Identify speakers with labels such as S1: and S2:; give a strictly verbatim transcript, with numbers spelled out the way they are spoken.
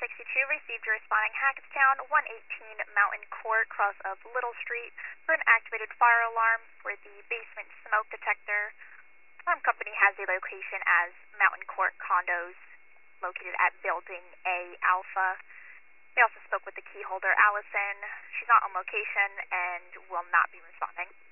S1: sixty-two received a responding Hackettstown, one eighteen Mountain Court, cross of Little Street, for an activated fire alarm for the basement smoke detector. Alarm company has the location as Mountain Court condos, located at Building A Alpha. They also spoke with the key holder, Allison. She's not on location and will not be responding.